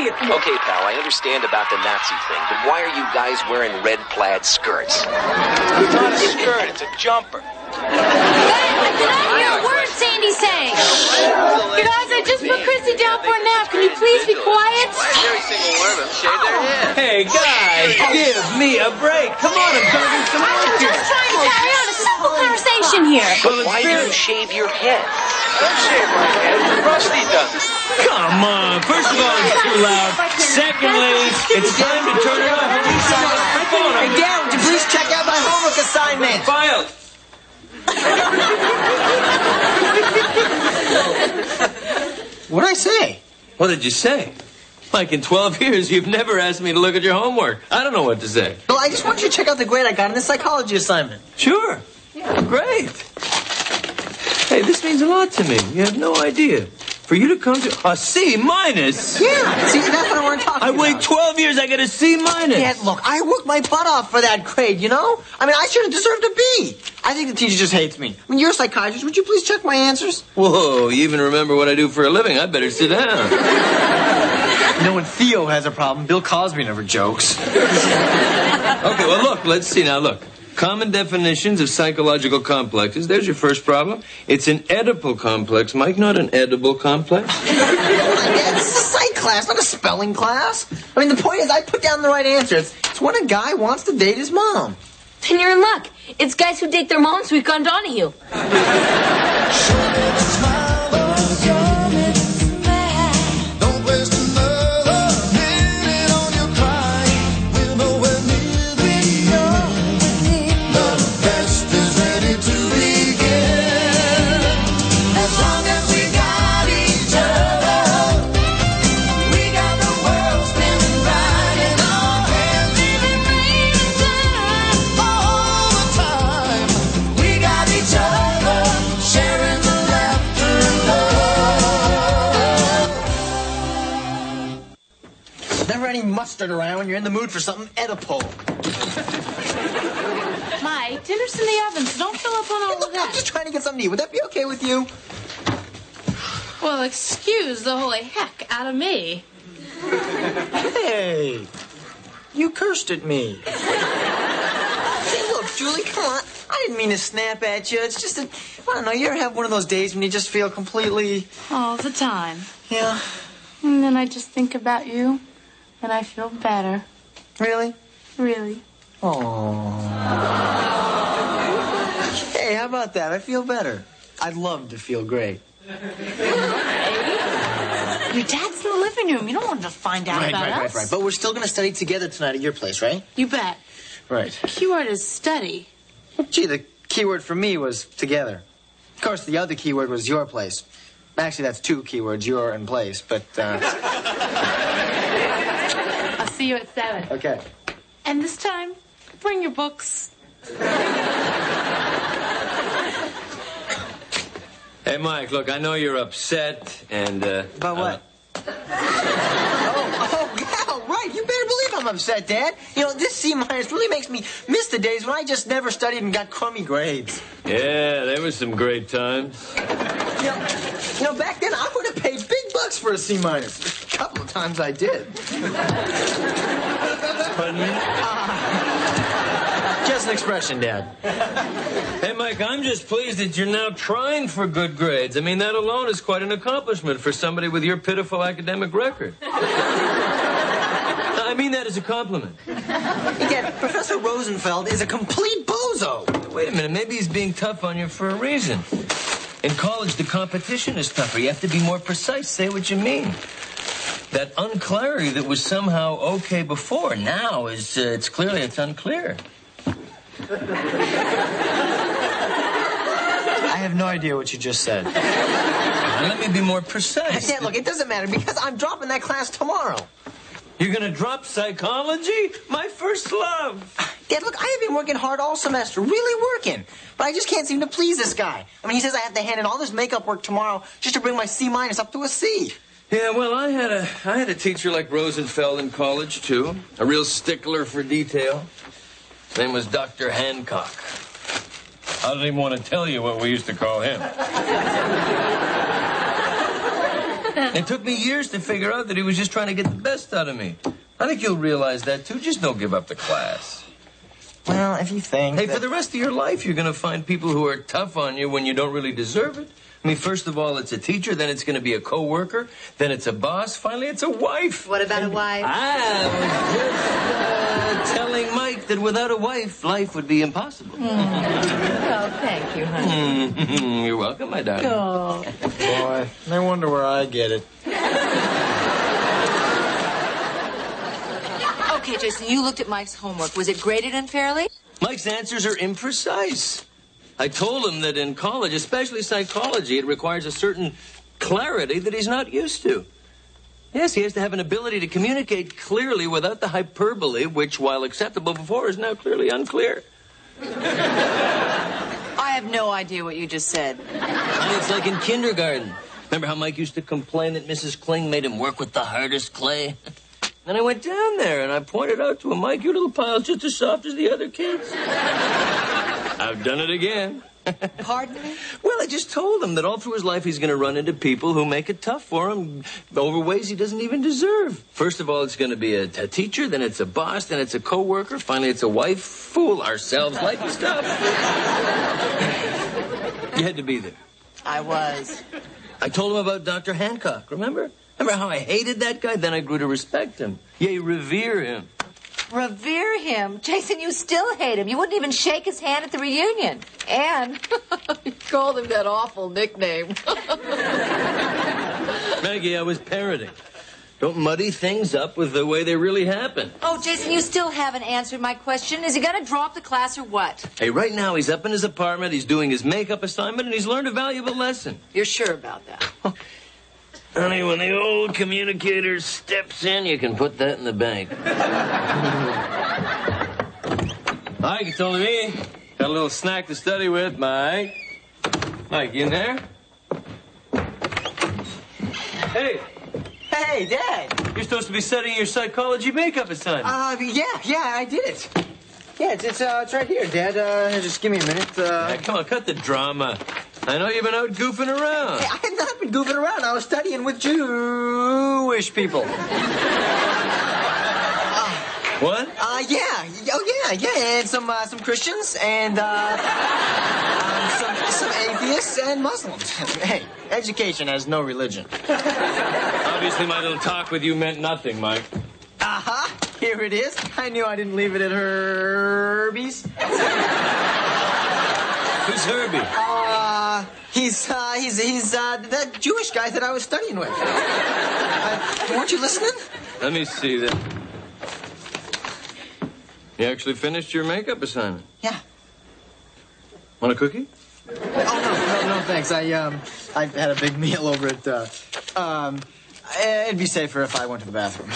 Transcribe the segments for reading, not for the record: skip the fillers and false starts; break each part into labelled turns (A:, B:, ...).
A: see it.
B: Okay, pal, I understand about the Nazi thing, but why are you guys wearing red plaid skirts?
A: It's not a skirt, it's a jumper.
C: I cannot hear a word Sandy's saying. You guys, I just put Chrissy down for a nap. Can you please be quiet?
D: Why is every single one of them shave their head?
E: Hey, guys, give me a break. Come on, I'm trying to do some work
C: I'm
E: here.
C: just trying to carry on a simple conversation here.
B: But why do you shave your head?
A: I don't shave my head. Rusty does it.
E: Come on. First of all, it's too loud. Secondly, it's time to turn it off.
F: Hey, Dad, would you please check out my homework assignment?
E: File.
F: What'd I say?
E: What did you say? Like in 12 years, you've never asked me to look at your homework. I don't know what to say.
F: Well, I just want you to check out the grade I got in the psychology assignment.
E: Sure. Yeah, great. Hey, this means a lot to me. You have no idea. For you to come to a C minus.
F: Yeah, see, that's what I want to talk to you
E: I wait
F: about.
E: 12 years, I get a C minus.
F: Dad, look, I worked my butt off for that grade, you know? I mean, I should have deserved a B. I think the teacher just hates me. I mean, you're a psychiatrist. Would you please check my answers?
E: Whoa, you even remember what I do for a living. I better sit down.
F: You know, when Theo has a problem, Bill Cosby never jokes.
E: Okay, well, look, let's see now, look. Common definitions of psychological complexes. There's your first problem. It's an Oedipal complex, Mike, not an edible complex.
F: Dad, this is a psych class, not a spelling class. I mean, the point is I put down the right answer. It's when a guy wants to date his mom.
C: Then you're in luck. It's guys who date their moms we've gone Donahue.
F: Mustard around when you're in the mood for something Oedipal.
C: Mike, dinner's in the oven, so don't fill up on all of that.
F: I'm just trying to get something to eat. Would that be okay with you?
C: Well, excuse the holy heck out of me.
F: Hey, you cursed at me. Hey, look, Julie, come on. I didn't mean to snap at you. It's just that, I don't know, you ever have one of those days when you just feel completely...
C: All the time.
F: Yeah.
C: And then I just think about you, and I feel better.
F: Really?
C: Really.
F: Aww. Hey, how about that? I feel better. I'd love to feel great.
C: Your dad's in the living room. You don't want him to find out about us.
F: Right. But we're still going to study together tonight at your place, right?
C: You bet.
F: Right.
C: Keyword is study.
F: Gee, the keyword for me was together. Of course, the other keyword was your place. Actually, that's two keywords, your and place, but,
C: I'll see you at 7.
F: Okay.
C: And this time, bring your books.
E: Hey, Mike, look, I know you're upset and,
F: About what? Oh, yeah, right. You better believe I'm upset, Dad. You know, this C- really makes me miss the days when I just never studied and got crummy grades.
E: Yeah, there was some great times.
F: You know, back then I would have paid big bucks for a C-. A couple of times I did.
E: Pardon me?
F: Just an expression, Dad.
E: Hey, Mike, I'm just pleased that you're now trying for good grades. I mean, that alone is quite an accomplishment for somebody with your pitiful academic record. I mean that as a compliment.
F: Dad, Professor Rosenfeld is a complete bozo.
E: Wait a minute, maybe he's being tough on you for a reason. In college, the competition is tougher. You have to be more precise. Say what you mean. That unclarity that was somehow okay before, now is, it's unclear.
F: I have no idea what you just said.
E: Let me be more precise.
F: Dad, look, it doesn't matter because I'm dropping that class tomorrow.
E: You're gonna drop psychology? My first love.
F: Dad, look, I have been working hard all semester, really working. But I just can't seem to please this guy. I mean, he says I have to hand in all this makeup work tomorrow just to bring my C- up to a C.
E: Yeah, well, I had a teacher like Rosenfeld in college, too. A real stickler for detail. His name was Dr. Hancock. I don't even want to tell you what we used to call him. It took me years to figure out that he was just trying to get the best out of me. I think you'll realize that, too. Just don't give up the class.
F: Well, if you think...
E: Hey, for the rest of your life, you're going to find people who are tough on you when you don't really deserve it. I mean, first of all, it's a teacher, then it's going to be a co-worker, then it's a boss, finally it's a wife.
G: What about a wife?
E: I was just telling Mike that without a wife, life would be impossible.
G: Oh, thank you, honey.
E: You're welcome, my darling.
G: Oh.
F: Boy, I wonder where I get it.
G: Okay, Jason, you looked at Mike's homework. Was it graded unfairly?
E: Mike's answers are imprecise. I told him that in college, especially psychology, it requires a certain clarity that he's not used to. Yes, he has to have an ability to communicate clearly without the hyperbole, which, while acceptable before, is now clearly unclear.
G: I have no idea what you just said.
E: I mean, it's like in kindergarten. Remember how Mike used to complain that Mrs. Kling made him work with the hardest clay? Then I went down there and I pointed out to him, Mike, your little pile's just as soft as the other kids. I've done it again.
G: Pardon me?
E: Well, I just told him that all through his life he's going to run into people who make it tough for him over ways he doesn't even deserve. First of all, it's going to be a teacher, then it's a boss, then it's a co-worker, finally it's a wife. Fool ourselves. Life is tough. You had to be there.
G: I was.
E: I told him about Dr. Hancock, remember? Remember how I hated that guy? Then I grew to respect him. Yea, revere him.
G: Revere him? Jason, you still hate him. You wouldn't even shake his hand at the reunion. And you called him that awful nickname.
E: Maggie, I was parroting. Don't muddy things up with the way they really happen.
G: Oh, Jason, you still haven't answered my question. Is he going to drop the class or what?
E: Hey, right now he's up in his apartment, he's doing his makeup assignment, and he's learned a valuable lesson.
G: You're sure about that?
E: Honey, when the old communicator steps in, you can put that in the bank. Mike, you told me. Got a little snack to study with, Mike. Mike, you in there? Hey.
F: Hey, Dad.
E: You're supposed to be studying your psychology makeup assignment.
F: Yeah, I did it. Yeah, it's right here, Dad. Just give me a minute.
E: Yeah, come on, cut the drama. I know you've been out goofing around.
F: Hey, I have not been goofing around. I was studying with Jewish people.
E: What?
F: Yeah. Oh, yeah. And some Christians and, some atheists and Muslims. Hey, education has no religion.
E: Obviously, my little talk with you meant nothing, Mike.
F: Uh-huh. Here it is. I knew I didn't leave it at Herbie's.
E: Who's Herbie?
F: He's the Jewish guy that I was studying with. Weren't you listening?
E: Let me see that. You actually finished your makeup assignment?
F: Yeah.
E: Want a cookie?
F: Oh, no, thanks. I had a big meal over at, it'd be safer if I went to the bathroom.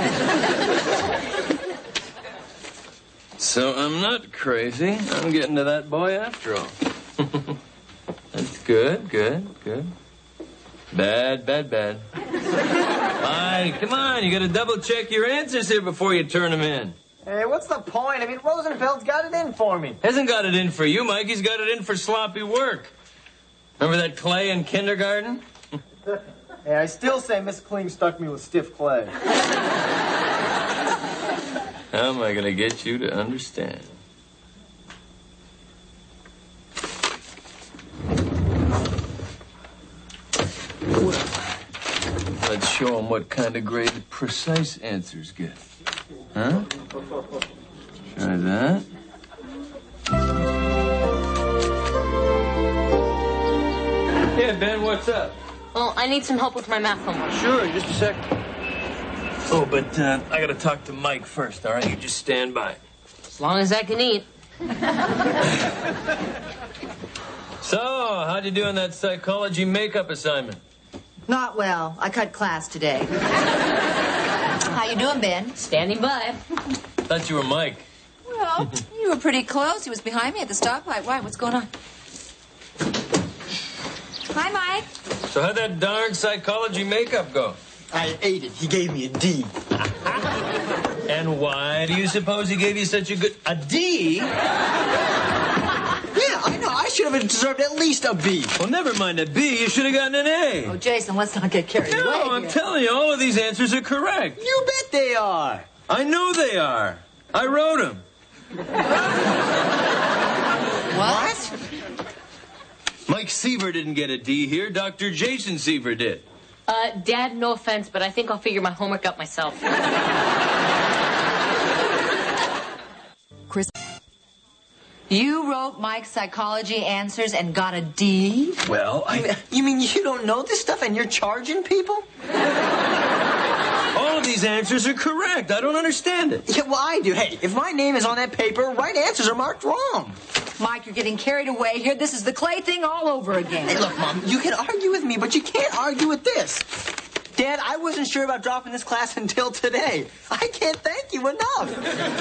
E: So I'm not crazy. I'm getting to that boy after all. That's good. Bad. Fine, come on. You gotta double check your answers here before you turn them in.
F: Hey, what's the point? I mean, Rosenfeld's got it in for me.
E: Hasn't got it in for you, Mike. He's got it in for sloppy work. Remember that clay in kindergarten?
F: Hey, I still say Miss Kling stuck me with stiff clay.
E: How am I going to get you to understand? Let's show him what kind of grade precise answers get. Huh? Try that. Yeah, Ben, what's up?
C: Well, I need some help with my math homework.
E: Sure, just a second. Oh, but I gotta talk to Mike first, all right? You just stand by.
C: As long as I can eat.
E: So, how'd you do on that psychology makeup assignment?
G: Not well. I cut class today. How you doing, Ben?
C: Standing by.
E: Thought you were Mike.
G: Well, you were pretty close. He was behind me at the stoplight. Why? What's going on? Hi, Mike.
E: So how'd that darn psychology makeup go?
F: I ate it. He gave me a D.
E: And why do you suppose he gave you such a D?
F: Yeah, I know. I should have deserved at least a B.
E: Well, never mind a B. You should have gotten an A.
G: Oh, Jason, let's not get carried away.
E: No, I'm
G: here.
E: telling you, all of these answers are correct.
F: You bet they are.
E: I know they are. I wrote them.
G: What?
E: Mike Seaver didn't get a D here. Dr. Jason Seaver did.
C: Dad, no offense, but I think I'll figure my homework out myself.
G: Chris, you wrote Mike's psychology answers and got a D?
E: Well,
F: You mean you don't know this stuff and you're charging people?
E: all of these answers are correct. I don't understand it.
F: Yeah, well, I do. Hey, if my name is on that paper, right answers are marked wrong.
G: Mike, you're getting carried away here. This is the Clay thing all over again.
F: Hey, look, Mom, you can argue with me, but you can't argue with this. Dad, I wasn't sure about dropping this class until today. I can't thank you enough.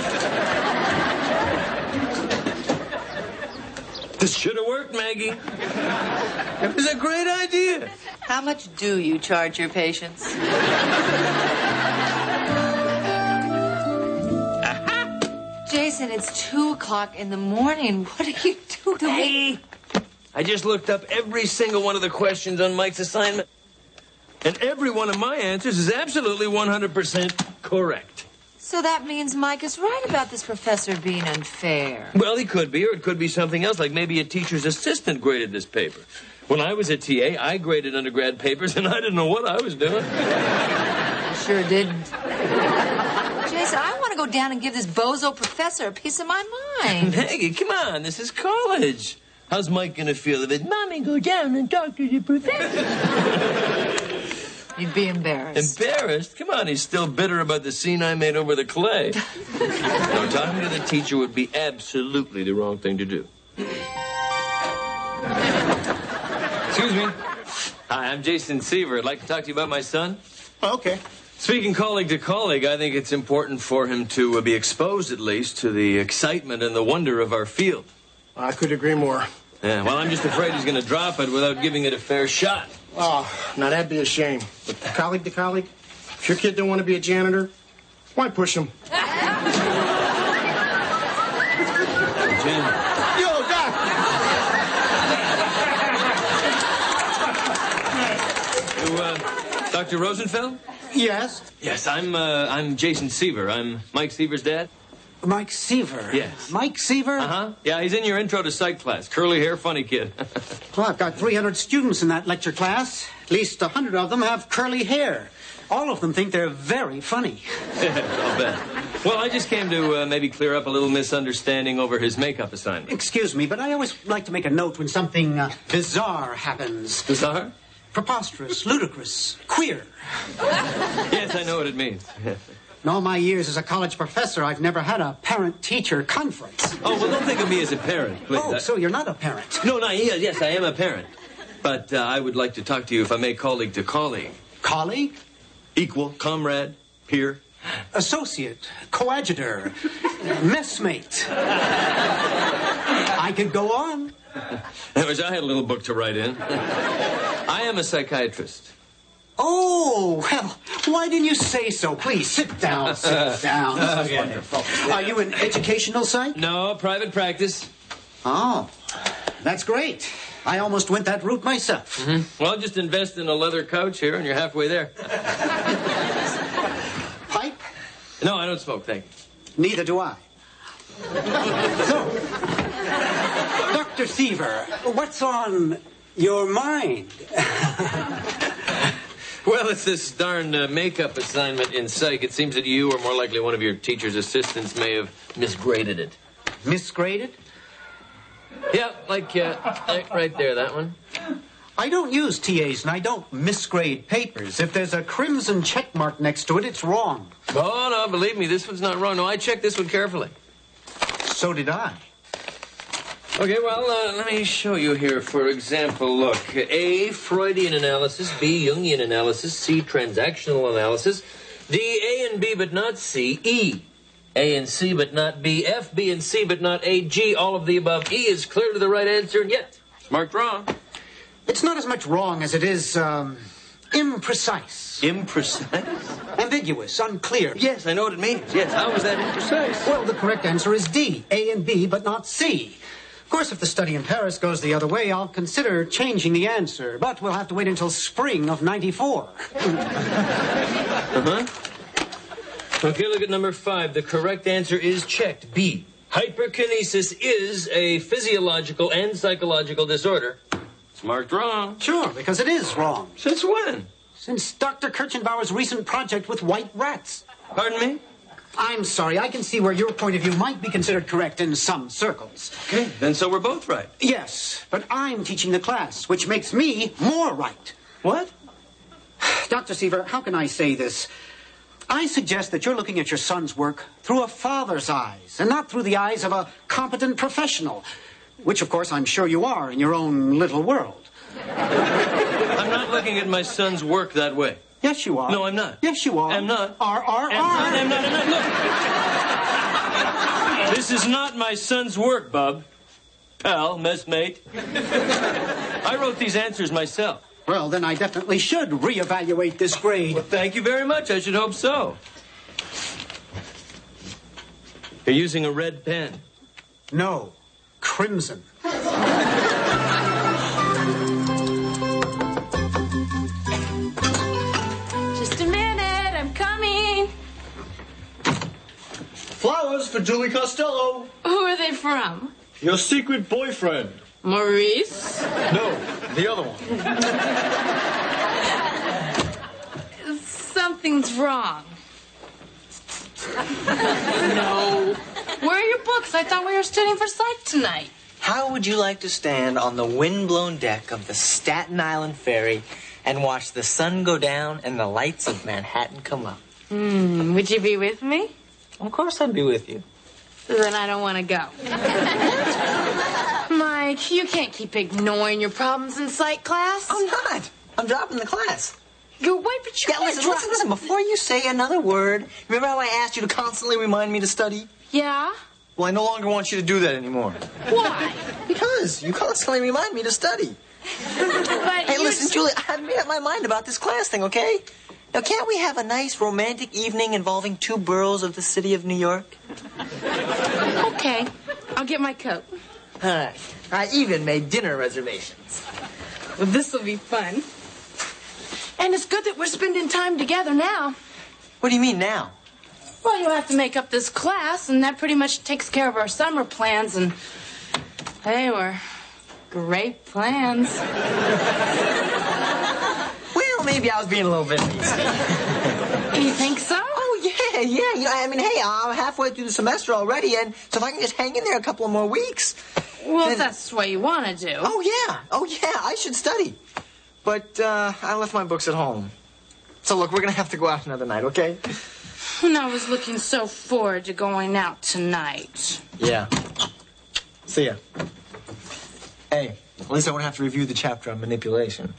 E: This should have worked, Maggie. It was a great idea.
G: How much do you charge your patients? Jason, it's 2 o'clock in the morning. What are you doing?
E: Hey, I just looked up every single one of the questions on Mike's assignment. And every one of my answers is absolutely 100% correct.
G: So that means Mike is right about this professor being unfair.
E: Well, he could be, or it could be something else, like maybe a teacher's assistant graded this paper. When I was a TA, I graded undergrad papers, and I didn't know what I was doing.
G: You sure didn't. Jason, I want to go down and give this bozo professor a piece of my mind.
E: Maggie, come on, this is college. How's Mike going to feel if it, Mommy, go down and talk to the professor?
G: You'd be embarrassed.
E: Embarrassed? Come on, he's still bitter about the scene I made over the clay. No, talking to the teacher would be absolutely the wrong thing to do. Excuse me. Hi, I'm Jason Seaver. I'd like to talk to you about my son.
H: Okay.
E: Speaking colleague to colleague, I think it's important for him to be exposed, at least, to the excitement and the wonder of our field.
H: I could agree more.
E: Yeah, well, I'm just afraid he's going to drop it without giving it a fair shot.
H: Oh, now that'd be a shame. But colleague to colleague, if your kid don't want to be a janitor, why push him?
E: Jim.
H: Yo, Doc!
E: Dr. Rosenfeld?
H: Yes?
E: Yes, I'm Jason Seaver. I'm Mike Seaver's dad.
I: Mike Seaver?
E: Yes.
I: Mike Seaver?
E: Uh-huh. Yeah, he's in your intro to psych class. Curly hair, funny kid.
I: Well, I've got 300 students in that lecture class. At least 100 of them have curly hair. All of them think they're very funny.
E: I'll bet. Well, I just came to maybe clear up a little misunderstanding over his makeup assignment.
I: Excuse me, but I always like to make a note when something bizarre happens.
E: Bizarre?
I: Preposterous, ludicrous, queer.
E: Yes, I know what it means.
I: In all my years as a college professor, I've never had a parent-teacher conference.
E: Oh, well, don't think of me as a parent, please.
I: Oh, so you're not a parent?
E: No, yes, I am a parent. But I would like to talk to you, if I may, colleague to colleague.
I: Colleague?
E: Equal, comrade, peer.
I: Associate, coadjutor, messmate. I could go on.
E: I wish I had a little book to write in. I am a psychiatrist.
I: Oh, well, why didn't you say so? Please, sit down, sit down. This is wonderful. Are you an educational psych?
E: No, private practice.
I: Oh, that's great. I almost went that route myself.
E: Mm-hmm. Well, just invest in a leather couch here, and you're halfway there.
I: Pipe?
E: No, I don't smoke, thank you.
I: Neither do I. So, Dr. Seaver, what's on your mind?
E: Well, it's this darn makeup assignment in psych. It seems that you, or more likely one of your teacher's assistants, may have misgraded it.
I: Misgraded?
E: Yeah, like right there, that one.
I: I don't use TAs, and I don't misgrade papers. If there's a crimson check mark next to it, it's wrong.
E: Oh, no, believe me, this one's not wrong. No, I checked this one carefully.
I: So did I.
E: Okay, well, let me show you here. For example, look. A, Freudian analysis. B, Jungian analysis. C, transactional analysis. D, A and B, but not C. E, A and C, but not B. F, B and C, but not A. G, all of the above. E is clearly the right answer, and yet marked wrong.
I: It's not as much wrong as it is, imprecise.
E: Imprecise?
I: Ambiguous, unclear.
E: Yes, I know what it means. Yes, how is that imprecise?
I: Well, the correct answer is D, A and B, but not C. Of course, if the study in Paris goes the other way, I'll consider changing the answer. But we'll have to wait until spring of '94.
E: Okay, look at number 5. The correct answer is checked. B. Hyperkinesis is a physiological and psychological disorder. It's marked wrong.
I: Sure, because it is wrong.
E: Since when?
I: Since Dr. Kirchenbauer's recent project with white rats.
E: Pardon me?
I: I'm sorry, I can see where your point of view might be considered correct in some circles.
E: Okay, then so we're both right.
I: Yes, but I'm teaching the class, which makes me more right.
E: What?
I: Dr. Seaver, how can I say this? I suggest that you're looking at your son's work through a father's eyes and not through the eyes of a competent professional, which, of course, I'm sure you are in your own little world.
E: I'm not looking at my son's work that way.
I: Yes, you are.
E: No, I'm not.
I: Yes, you are.
E: I'm not.
I: I'm
E: not. Look. This is not my son's work, Bub. Pal, messmate. I wrote these answers myself.
I: Well, then I definitely should reevaluate this grade.
E: Well, thank you very much. I should hope so. You're using a red pen.
I: No, crimson.
C: Just a minute, I'm coming.
F: Flowers for Julie Costello.
C: Who are they from?
F: Your secret boyfriend.
C: Maurice?
F: No, the other one.
C: Something's wrong. No. Where are your books? I thought we were studying for psych tonight.
F: How would you like to stand on the wind-blown deck of the Staten Island ferry and watch the sun go down and the lights of Manhattan come up?
C: Would you be with me?
F: Of course I'd be with you.
C: Then I don't want to go. Mike, you can't keep ignoring your problems in psych class.
F: I'm not. I'm dropping the class.
C: You're white, but you can't drop...
F: Listen. Before you say another word, remember how I asked you to constantly remind me to study?
C: Yeah?
F: Well, I no longer want you to do that anymore.
C: Why?
F: Because you constantly remind me to study.
C: But
F: Hey, listen, Julie, I've made up my mind about this class thing, okay? Now, can't we have a nice romantic evening involving 2 boroughs of the city of New York?
C: Okay. I'll get my coat.
F: All right. I even made dinner reservations.
C: Well, this will be fun. And it's good that we're spending time together now.
F: What do you mean now?
C: Well, you'll have to make up this class, and that pretty much takes care of our summer plans, and they were great plans.
F: Well, maybe I was being a little bit easy.
C: You think so?
F: Oh, yeah. You know, I mean, hey, I'm halfway through the semester already, and so if I can just hang in there a couple of more weeks.
C: Well, if that's what you want to do.
F: Oh, yeah, I should study. But I left my books at home. So, look, we're going to have to go out another night, okay?
C: And I was looking so forward to going out tonight.
F: Yeah. See ya. Hey, at least I won't have to review the chapter on manipulation.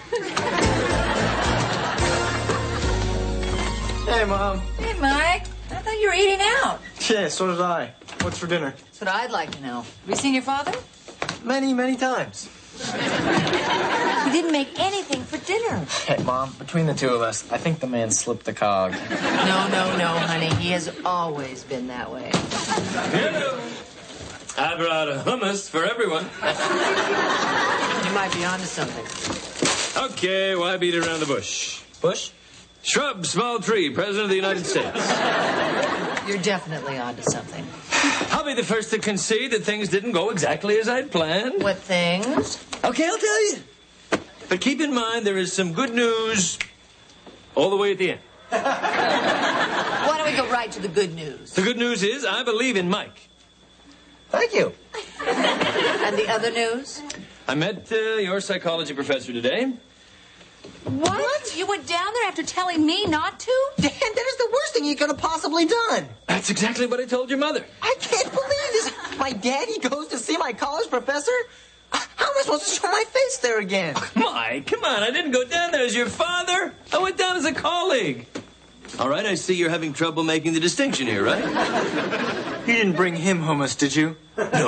F: Hey, Mom.
G: Hey, Mike. I thought you were eating out.
F: Yeah, so did I. What's for dinner?
G: That's what I'd like to know. Have you seen your father?
F: Many, many times.
G: He didn't make anything for dinner.
F: Hey, Mom, between the two of us, I think the man slipped the cog.
G: No, honey. He has always been that way.
E: Hello. I brought a hummus for everyone.
G: You might be onto something.
E: Okay, why beat around the bush?
F: Bush?
E: Shrub, small tree, President of the United States.
G: You're definitely onto something.
E: I'll be the first to concede that things didn't go exactly as I'd planned.
G: What things?
E: Okay, I'll tell you. But keep in mind there is some good news all the way at the end.
G: Why don't we go right to the good news?
E: The good news is I believe in Mike.
F: Thank you.
G: And the other news?
E: I met your psychology professor today.
G: What? You went down there after telling me not to?
F: Dan, that is the worst thing you could have possibly done.
E: That's exactly what I told your mother.
F: I can't believe this. My daddy goes to see my college professor? How am I supposed to show my face there again?
E: Mike, come on. I didn't go down there as your father. I went down as a colleague. All right, I see you're having trouble making the distinction here, right?
F: You didn't bring him hummus, did you?
E: No.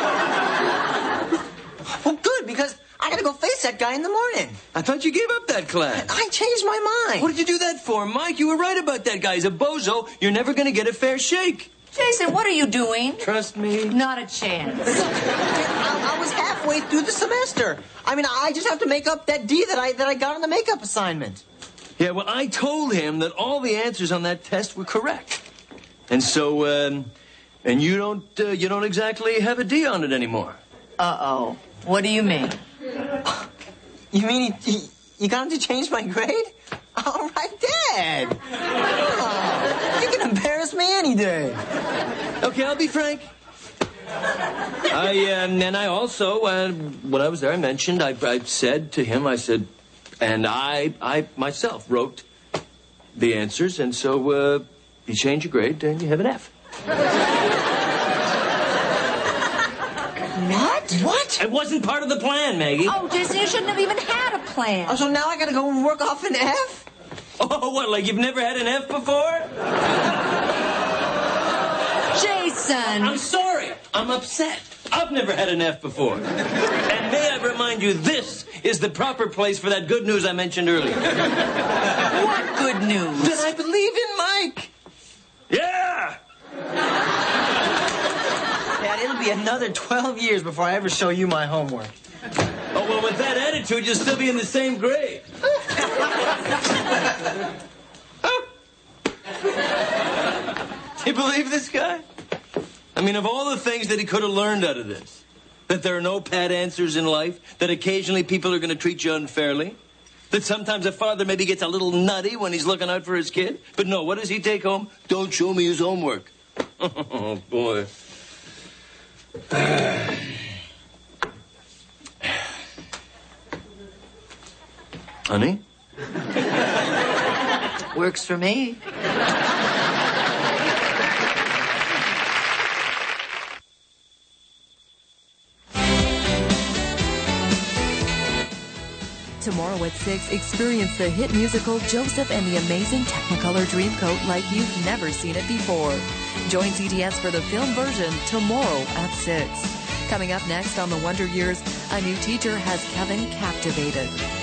F: Well, good, because I gotta go face that guy in the morning.
E: I thought you gave up that class.
F: I changed my mind.
E: What did you do that for, Mike? You were right about that guy. He's a bozo. You're never going to get a fair shake.
G: Jason, what are you doing?
E: Trust me.
G: Not a chance.
F: I was halfway through the semester. I mean, I just have to make up that D that I got on the makeup assignment.
E: Yeah, well, I told him that all the answers on that test were correct. And so, and you don't exactly have a D on it anymore.
G: Uh-oh. What do you mean?
F: You mean you got him to change my grade? All right, Dad. Oh, you can embarrass me any day.
E: Okay, I'll be frank. And I also, when I was there, I mentioned, I said to him, I said, and I myself wrote the answers, and so you change your grade and you have an F.
F: What?
E: It wasn't part of the plan, Maggie.
G: Oh, Jason, you shouldn't have even had a plan.
F: Oh, so now I gotta go and work off an F?
E: Oh, what, like you've never had an F before?
G: Jason!
E: I'm sorry. I'm upset. I've never had an F before. And may I remind you, this is the proper place for that good news I mentioned earlier.
G: What good news?
F: That I believe in Mike.
E: Yeah!
F: Dad, it'll be another 12 years before I ever show you my homework.
E: Oh, well, with that attitude, you'll still be in the same grade. Do you believe this guy? I mean, of all the things that he could have learned out of this, that there are no pat answers in life, that occasionally people are going to treat you unfairly, that sometimes a father maybe gets a little nutty when he's looking out for his kid. But no, what does he take home? Don't show me his homework. Oh, boy. Honey?
G: Works for me.
J: Tomorrow at 6, experience the hit musical Joseph and the Amazing Technicolor Dreamcoat like you've never seen it before. Join CTS for the film version tomorrow at 6. Coming up next on The Wonder Years, a new teacher has Kevin captivated.